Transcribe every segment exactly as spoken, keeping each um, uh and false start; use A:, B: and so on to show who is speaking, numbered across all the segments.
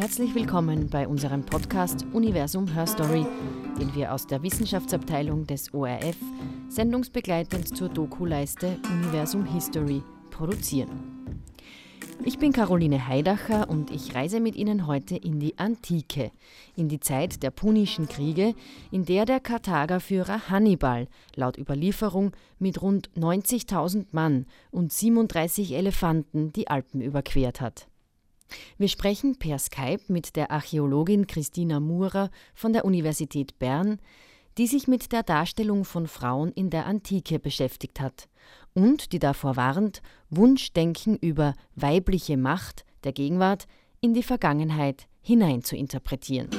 A: Herzlich willkommen bei unserem Podcast Universum Hörstory, den wir aus der Wissenschaftsabteilung des O R F sendungsbegleitend zur Doku-Leiste Universum History produzieren. Ich bin Caroline Heidacher und ich reise mit Ihnen heute in die Antike, in die Zeit der Punischen Kriege, in der der Karthagerführer Hannibal laut Überlieferung mit rund neunzigtausend Mann und siebenunddreißig Elefanten die Alpen überquert hat. Wir sprechen per Skype mit der Archäologin Christina Murer von der Universität Bern, die sich mit der Darstellung von Frauen in der Antike beschäftigt hat und die davor warnt, Wunschdenken über weibliche Macht der Gegenwart in die Vergangenheit hinein zu interpretieren.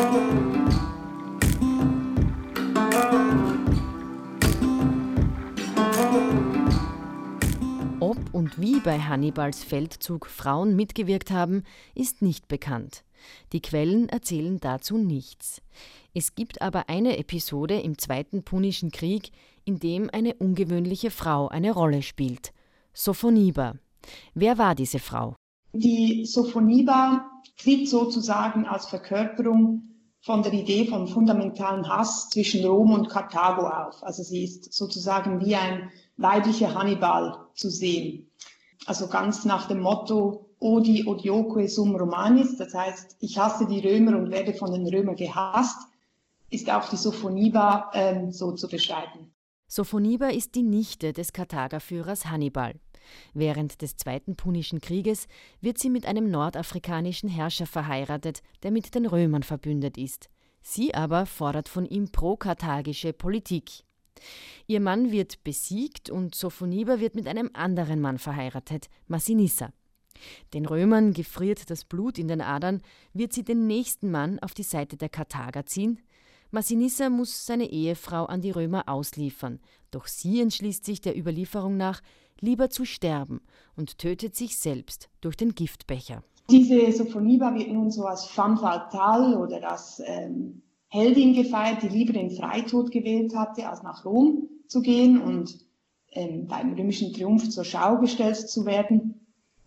A: Ob und wie bei Hannibals Feldzug Frauen mitgewirkt haben, ist nicht bekannt. Die Quellen erzählen dazu nichts. Es gibt aber eine Episode im Zweiten Punischen Krieg, in dem eine ungewöhnliche Frau eine Rolle spielt: Sophoniba. Wer war diese Frau?
B: Die Sophoniba tritt sozusagen als Verkörperung von der Idee von fundamentalen Hass zwischen Rom und Karthago auf. Also sie ist sozusagen wie ein weiblicher Hannibal zu sehen. Also ganz nach dem Motto Odi odioque sum Romanis, das heißt, ich hasse die Römer und werde von den Römern gehasst, ist auch die Sophoniba ähm, so zu beschreiben.
A: Sophoniba ist die Nichte des Karthagerführers Hannibal. Während des Zweiten Punischen Krieges wird sie mit einem nordafrikanischen Herrscher verheiratet, der mit den Römern verbündet ist. Sie aber fordert von ihm pro-karthagische Politik. Ihr Mann wird besiegt und Sophoniba wird mit einem anderen Mann verheiratet, Massinissa. Den Römern gefriert das Blut in den Adern, wird sie den nächsten Mann auf die Seite der Karthager ziehen. Massinissa muss seine Ehefrau an die Römer ausliefern, doch sie entschließt sich der Überlieferung nach, lieber zu sterben und tötet sich selbst durch den Giftbecher.
B: Diese Sophoniba wird nun so als femme fatale oder als ähm, Heldin gefeiert, die lieber den Freitod gewählt hatte, als nach Rom zu gehen und ähm, beim römischen Triumph zur Schau gestellt zu werden.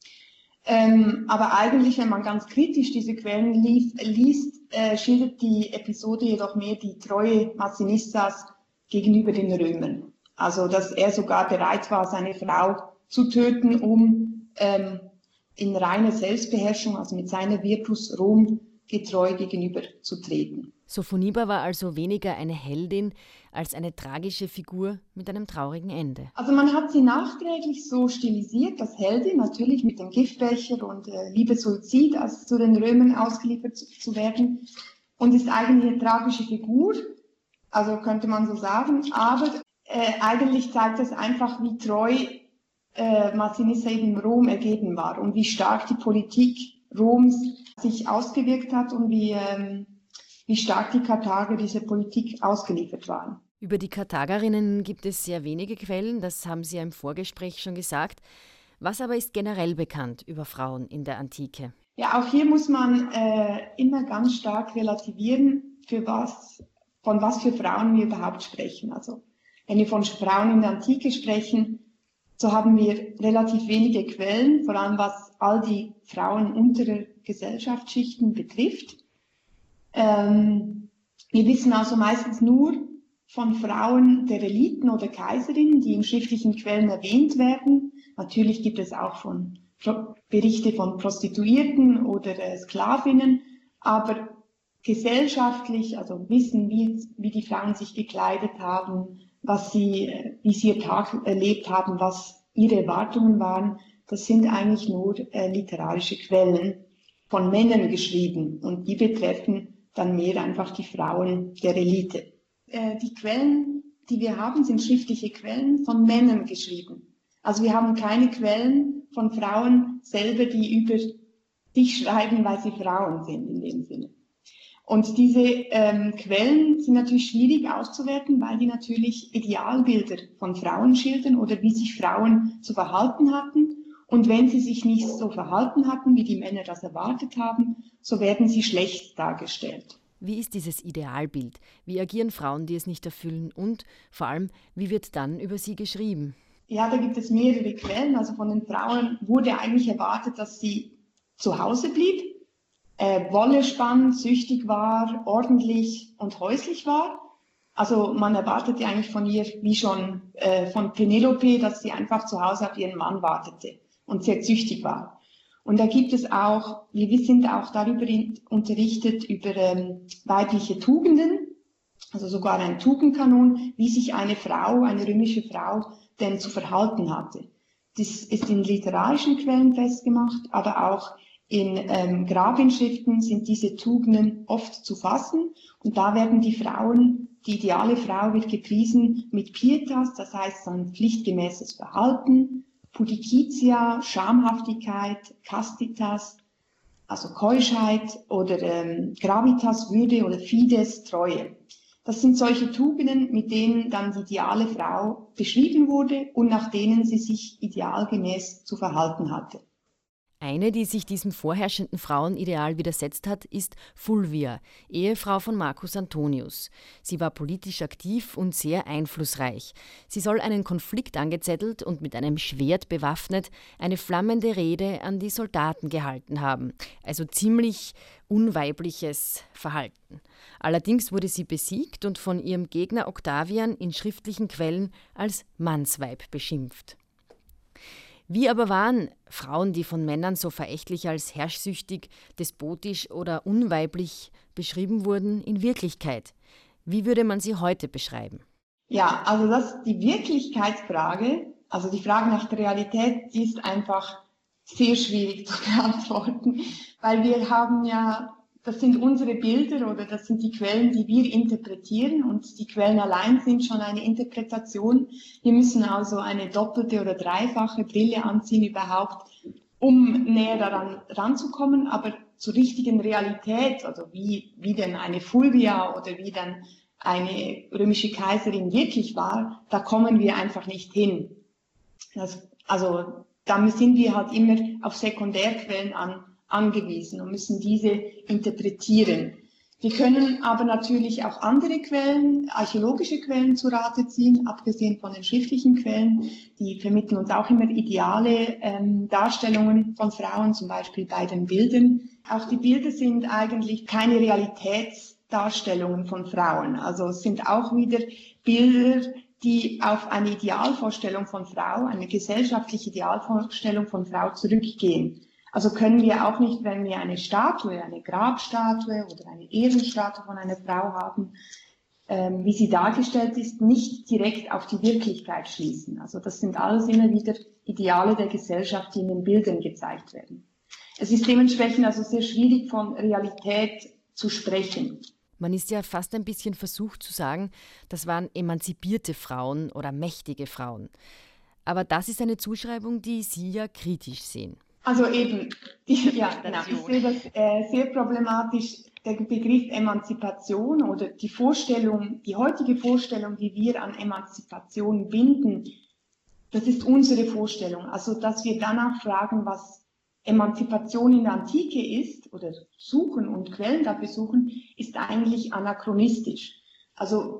B: Ähm, aber eigentlich, wenn man ganz kritisch diese Quellen lief, liest, äh, schildert die Episode jedoch mehr die Treue Massinissas gegenüber den Römern. Also, dass er sogar bereit war, seine Frau zu töten, um ähm, in reiner Selbstbeherrschung, also mit seiner Virtus Rom getreu gegenüber zu treten.
A: Sophoniba war also weniger eine Heldin als eine tragische Figur mit einem traurigen Ende.
B: Also man hat sie nachträglich so stilisiert als Heldin, natürlich mit dem Giftbecher und äh, Liebe Suizid, als zu den Römern ausgeliefert zu, zu werden, und ist eigentlich eine tragische Figur, also könnte man so sagen, aber äh, eigentlich zeigt es einfach, wie treu äh, Massinissa eben Rom ergeben war und wie stark die Politik Roms sich ausgewirkt hat und wie ähm, wie stark die Karthager dieser Politik ausgeliefert waren.
A: Über die Karthagerinnen gibt es sehr wenige Quellen, das haben Sie ja im Vorgespräch schon gesagt. Was aber ist generell bekannt über Frauen in der Antike?
B: Ja, auch hier muss man äh, immer ganz stark relativieren, für was, von was für Frauen wir überhaupt sprechen. Also wenn wir von Frauen in der Antike sprechen, so haben wir relativ wenige Quellen, vor allem was all die Frauen unterer Gesellschaftsschichten betrifft. Ähm, wir wissen also meistens nur von Frauen der Eliten oder Kaiserinnen, die in schriftlichen Quellen erwähnt werden. Natürlich gibt es auch von Pro- Berichte von Prostituierten oder äh, Sklavinnen, aber gesellschaftlich, also wissen, wie, wie die Frauen sich gekleidet haben, was sie, äh, wie sie ihr Tag erlebt haben, was ihre Erwartungen waren, das sind eigentlich nur äh, literarische Quellen von Männern geschrieben und die betreffen dann mehr einfach die Frauen der Elite. Äh, die Quellen, die wir haben, sind schriftliche Quellen von Männern geschrieben. Also wir haben keine Quellen von Frauen selber, die über sich schreiben, weil sie Frauen sind in dem Sinne. Und diese ähm, Quellen sind natürlich schwierig auszuwerten, weil die natürlich Idealbilder von Frauen schildern oder wie sich Frauen zu verhalten hatten. Und wenn sie sich nicht so verhalten hatten, wie die Männer das erwartet haben, so werden sie schlecht dargestellt.
A: Wie ist dieses Idealbild? Wie agieren Frauen, die es nicht erfüllen? Und vor allem, wie wird dann über sie geschrieben?
B: Ja, da gibt es mehrere Quellen. Also von den Frauen wurde eigentlich erwartet, dass sie zu Hause blieb, äh, Wolle spann, süchtig war, ordentlich und häuslich war. Also man erwartete eigentlich von ihr, wie schon äh, von Penelope, dass sie einfach zu Hause auf ihren Mann wartete und sehr züchtig war. Und da gibt es auch, wir sind auch darüber in, unterrichtet, über ähm, weibliche Tugenden, also sogar ein Tugendkanon, wie sich eine Frau, eine römische Frau, denn zu verhalten hatte. Das ist in literarischen Quellen festgemacht, aber auch in ähm, Grabinschriften sind diese Tugenden oft zu fassen. Und da werden die Frauen, die ideale Frau wird gepriesen mit pietas, das heißt ein pflichtgemäßes Verhalten, Pudicitia, Schamhaftigkeit, Castitas, also Keuschheit, oder ähm, Gravitas, Würde, oder Fides, Treue. Das sind solche Tugenden, mit denen dann die ideale Frau beschrieben wurde und nach denen sie sich idealgemäß zu verhalten hatte.
A: Eine, die sich diesem vorherrschenden Frauenideal widersetzt hat, ist Fulvia, Ehefrau von Marcus Antonius. Sie war politisch aktiv und sehr einflussreich. Sie soll einen Konflikt angezettelt und mit einem Schwert bewaffnet eine flammende Rede an die Soldaten gehalten haben. Also ziemlich unweibliches Verhalten. Allerdings wurde sie besiegt und von ihrem Gegner Octavian in schriftlichen Quellen als Mannsweib beschimpft. Wie aber waren Frauen, die von Männern so verächtlich als herrschsüchtig, despotisch oder unweiblich beschrieben wurden, in Wirklichkeit? Wie würde man sie heute beschreiben?
B: Ja, also das, die Wirklichkeitsfrage, also die Frage nach der Realität, die ist einfach sehr schwierig zu beantworten, weil wir haben ja, das sind unsere Bilder oder das sind die Quellen, die wir interpretieren, und die Quellen allein sind schon eine Interpretation. Wir müssen also eine doppelte oder dreifache Brille anziehen überhaupt, um näher daran ranzukommen, aber zur richtigen Realität, also wie, wie denn eine Fulvia oder wie dann eine römische Kaiserin wirklich war, da kommen wir einfach nicht hin. Das, also da sind wir halt immer auf Sekundärquellen an, angewiesen und müssen diese interpretieren. Wir können aber natürlich auch andere Quellen, archäologische Quellen zu Rate ziehen, abgesehen von den schriftlichen Quellen. Die vermitteln uns auch immer ideale ähm, Darstellungen von Frauen, zum Beispiel bei den Bildern. Auch die Bilder sind eigentlich keine Realitätsdarstellungen von Frauen. Also es sind auch wieder Bilder, die auf eine Idealvorstellung von Frau, eine gesellschaftliche Idealvorstellung von Frau zurückgehen. Also können wir auch nicht, wenn wir eine Statue, eine Grabstatue oder eine Ehrenstatue von einer Frau haben, ähm, wie sie dargestellt ist, nicht direkt auf die Wirklichkeit schließen. Also das sind alles immer wieder Ideale der Gesellschaft, die in den Bildern gezeigt werden. Es ist dementsprechend also sehr schwierig, von Realität zu sprechen.
A: Man ist ja fast ein bisschen versucht zu sagen, das waren emanzipierte Frauen oder mächtige Frauen. Aber das ist eine Zuschreibung, die Sie ja kritisch sehen.
B: Also eben, die, ja, genau. Ich sehe das äh, sehr problematisch. Der Begriff Emanzipation oder die Vorstellung, die heutige Vorstellung, die wir an Emanzipation binden, das ist unsere Vorstellung. Also, dass wir danach fragen, was Emanzipation in der Antike ist oder suchen und Quellen dafür suchen, ist eigentlich anachronistisch. Also,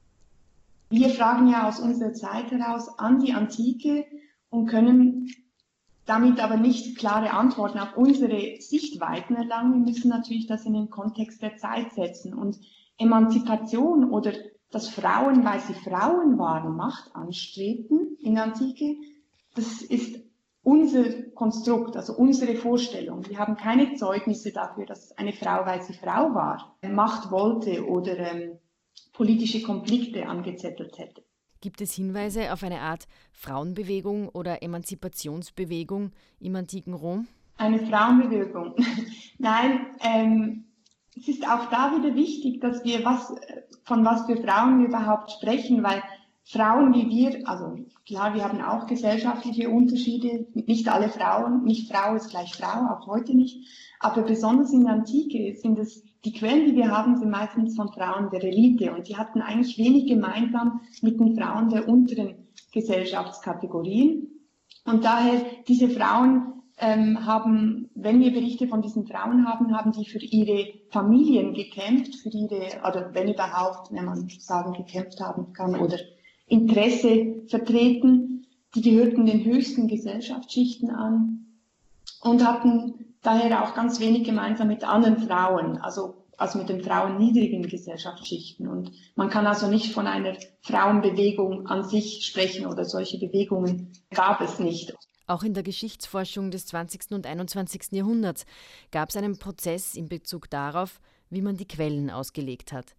B: wir fragen ja aus unserer Zeit heraus an die Antike und können damit aber nicht klare Antworten auf unsere Sichtweiten erlangen. Wir müssen natürlich das in den Kontext der Zeit setzen. Und Emanzipation oder dass Frauen, weil sie Frauen waren, Macht anstrebten in der Antike, das ist unser Konstrukt, also unsere Vorstellung. Wir haben keine Zeugnisse dafür, dass eine Frau, weil sie Frau war, Macht wollte oder ähm, politische Konflikte angezettelt hätte.
A: Gibt es Hinweise auf eine Art Frauenbewegung oder Emanzipationsbewegung im antiken Rom?
B: Eine Frauenbewegung? Nein, ähm, es ist auch da wieder wichtig, dass wir was, von was für Frauen wir überhaupt sprechen, weil Frauen wie wir, also klar, wir haben auch gesellschaftliche Unterschiede, nicht alle Frauen, nicht Frau ist gleich Frau, auch heute nicht, aber besonders in der Antike sind es, die Quellen, die wir haben, sind meistens von Frauen der Elite und die hatten eigentlich wenig gemeinsam mit den Frauen der unteren Gesellschaftskategorien. Und daher, diese Frauen ähm, haben, wenn wir Berichte von diesen Frauen haben, haben die für ihre Familien gekämpft, für ihre, oder wenn überhaupt, wenn man sagen, gekämpft haben kann, oder Interesse vertreten. Die gehörten den höchsten Gesellschaftsschichten an. und hatten daher auch ganz wenig gemeinsam mit anderen Frauen, also, also mit den Frauen niedrigen Gesellschaftsschichten. Und man kann also nicht von einer Frauenbewegung an sich sprechen oder solche Bewegungen gab es nicht.
A: Auch in der Geschichtsforschung des zwanzigsten und einundzwanzigsten Jahrhunderts gab es einen Prozess in Bezug darauf, wie man die Quellen ausgelegt hat.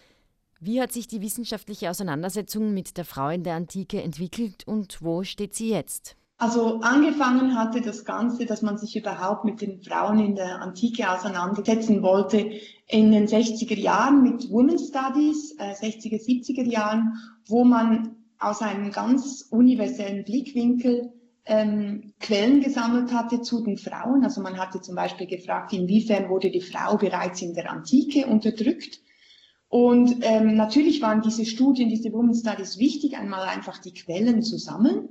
A: Wie hat sich die wissenschaftliche Auseinandersetzung mit der Frau in der Antike entwickelt und wo steht sie jetzt?
B: Also angefangen hatte das Ganze, dass man sich überhaupt mit den Frauen in der Antike auseinandersetzen wollte, in den sechziger Jahren mit Women's Studies, äh, sechziger, siebziger Jahren, wo man aus einem ganz universellen Blickwinkel ähm, Quellen gesammelt hatte zu den Frauen. Also man hatte zum Beispiel gefragt, inwiefern wurde die Frau bereits in der Antike unterdrückt. Und ähm, natürlich waren diese Studien, diese Women's Studies wichtig, einmal einfach die Quellen zu sammeln.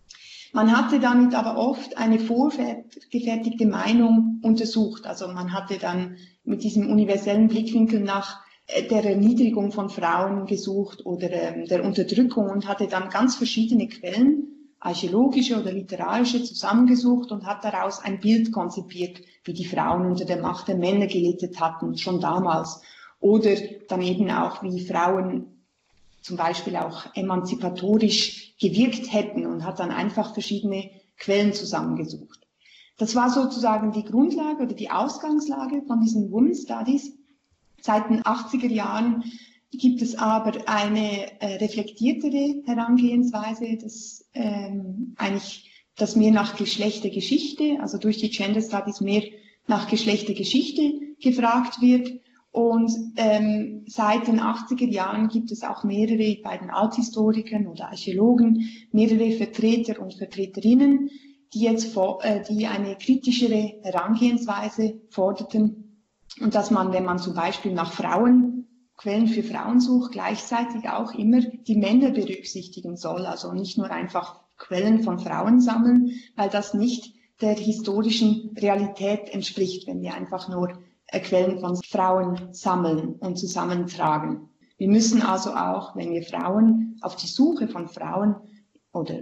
B: Man hatte damit aber oft eine vorgefertigte Meinung untersucht. Also man hatte dann mit diesem universellen Blickwinkel nach der Erniedrigung von Frauen gesucht oder ähm, der Unterdrückung und hatte dann ganz verschiedene Quellen, archäologische oder literarische, zusammengesucht und hat daraus ein Bild konzipiert, wie die Frauen unter der Macht der Männer gelitten hatten, schon damals. Oder dann eben auch, wie Frauen zum Beispiel auch emanzipatorisch gewirkt hätten und hat dann einfach verschiedene Quellen zusammengesucht. Das war sozusagen die Grundlage oder die Ausgangslage von diesen Women's Studies. Seit den achtziger Jahren gibt es aber eine äh, reflektiertere Herangehensweise, das ähm, eigentlich das mehr nach Geschlechtergeschichte, also durch die Gender Studies mehr nach Geschlechtergeschichte gefragt wird. Und ähm, seit den achtziger Jahren gibt es auch mehrere, bei den Althistorikern oder Archäologen, mehrere Vertreter und Vertreterinnen, die jetzt vor, äh, die eine kritischere Herangehensweise forderten. Und dass man, wenn man zum Beispiel nach Frauen, Quellen für Frauen sucht, gleichzeitig auch immer die Männer berücksichtigen soll. Also nicht nur einfach Quellen von Frauen sammeln, weil das nicht der historischen Realität entspricht, wenn wir einfach nur Quellen von Frauen sammeln und zusammentragen. Wir müssen also auch, wenn wir Frauen auf die Suche von Frauen oder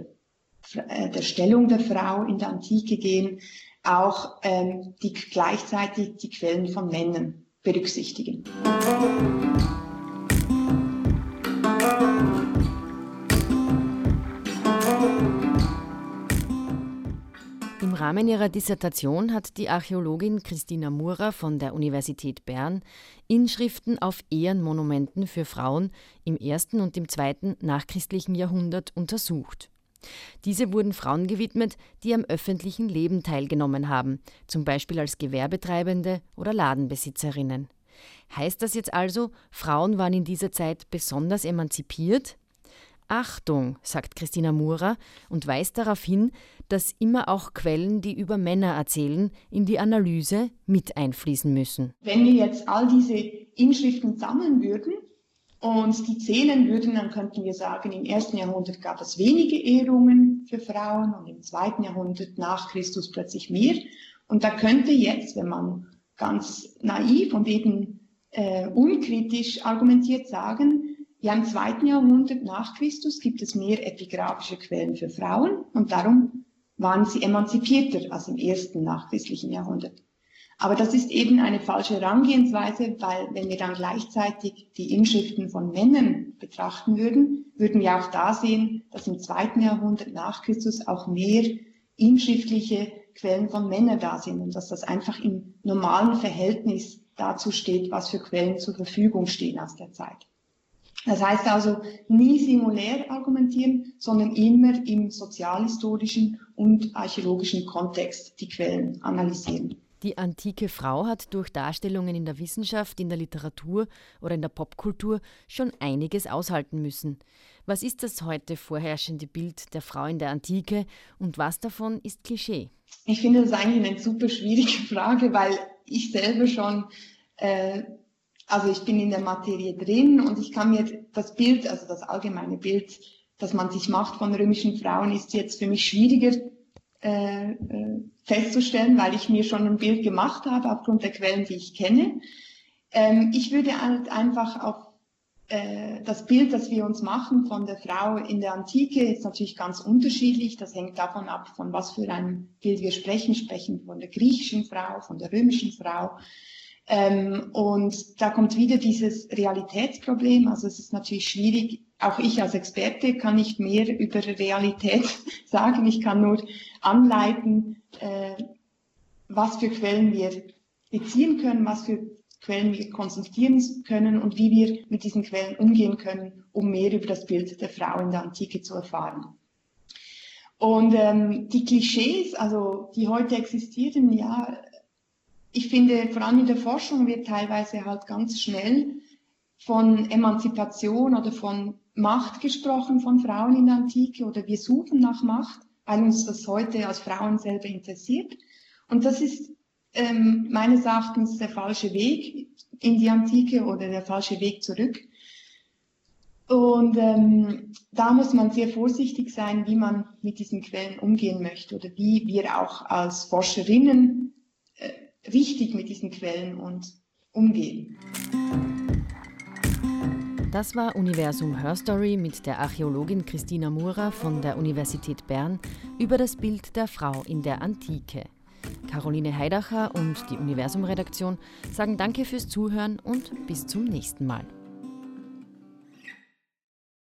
B: der Stellung der Frau in der Antike gehen, auch ähm, die, gleichzeitig die Quellen von Männern berücksichtigen.
A: Im Rahmen ihrer Dissertation hat die Archäologin Christina Mura von der Universität Bern Inschriften auf Ehrenmonumenten für Frauen im ersten und im zweiten nachchristlichen Jahrhundert untersucht. Diese wurden Frauen gewidmet, die am öffentlichen Leben teilgenommen haben, zum Beispiel als Gewerbetreibende oder Ladenbesitzerinnen. Heißt das jetzt also, Frauen waren in dieser Zeit besonders emanzipiert? Achtung, sagt Christina Mura und weist darauf hin, dass immer auch Quellen, die über Männer erzählen, in die Analyse mit einfließen müssen.
B: Wenn wir jetzt all diese Inschriften sammeln würden und die zählen würden, dann könnten wir sagen, im ersten Jahrhundert gab es wenige Ehrungen für Frauen und im zweiten Jahrhundert nach Christus plötzlich mehr. Und da könnte jetzt, wenn man ganz naiv und eben äh, unkritisch argumentiert, sagen, ja, im zweiten Jahrhundert nach Christus gibt es mehr epigraphische Quellen für Frauen und darum waren sie emanzipierter als im ersten nachchristlichen Jahrhundert. Aber das ist eben eine falsche Herangehensweise, weil wenn wir dann gleichzeitig die Inschriften von Männern betrachten würden, würden wir auch da sehen, dass im zweiten Jahrhundert nach Christus auch mehr inschriftliche Quellen von Männern da sind und dass das einfach im normalen Verhältnis dazu steht, was für Quellen zur Verfügung stehen aus der Zeit. Das heißt also, nie singulär argumentieren, sondern immer im sozialhistorischen und archäologischen Kontext die Quellen analysieren.
A: Die antike Frau hat durch Darstellungen in der Wissenschaft, in der Literatur oder in der Popkultur schon einiges aushalten müssen. Was ist das heute vorherrschende Bild der Frau in der Antike und was davon ist Klischee?
B: Ich finde das eigentlich eine super schwierige Frage, weil ich selber schon... Äh, Also ich bin in der Materie drin und ich kann mir das Bild, also das allgemeine Bild, das man sich macht von römischen Frauen, ist jetzt für mich schwieriger äh, äh, festzustellen, weil ich mir schon ein Bild gemacht habe aufgrund der Quellen, die ich kenne. Ähm, ich würde halt einfach auf äh, das Bild, das wir uns machen von der Frau in der Antike, ist natürlich ganz unterschiedlich. Das hängt davon ab, von was für einem Bild wir sprechen. Wir sprechen von der griechischen Frau, von der römischen Frau. Ähm, und da kommt wieder dieses Realitätsproblem. Also es ist natürlich schwierig. Auch ich als Experte kann nicht mehr über Realität sagen. Ich kann nur anleiten, äh, was für Quellen wir beziehen können, was für Quellen wir konsultieren können und wie wir mit diesen Quellen umgehen können, um mehr über das Bild der Frau in der Antike zu erfahren. Und ähm, die Klischees, also die heute existieren, ja, ich finde, vor allem in der Forschung wird teilweise halt ganz schnell von Emanzipation oder von Macht gesprochen von Frauen in der Antike oder wir suchen nach Macht, weil uns das heute als Frauen selber interessiert. Und das ist ähm, meines Erachtens der falsche Weg in die Antike oder der falsche Weg zurück. Und ähm, da muss man sehr vorsichtig sein, wie man mit diesen Quellen umgehen möchte oder wie wir auch als Forscherinnen äh, richtig mit diesen Quellen und umgehen.
A: Das war Universum Hörstory mit der Archäologin Christina Murer von der Universität Bern über das Bild der Frau in der Antike. Caroline Heidacher und die Universum-Redaktion sagen Danke fürs Zuhören und bis zum nächsten Mal.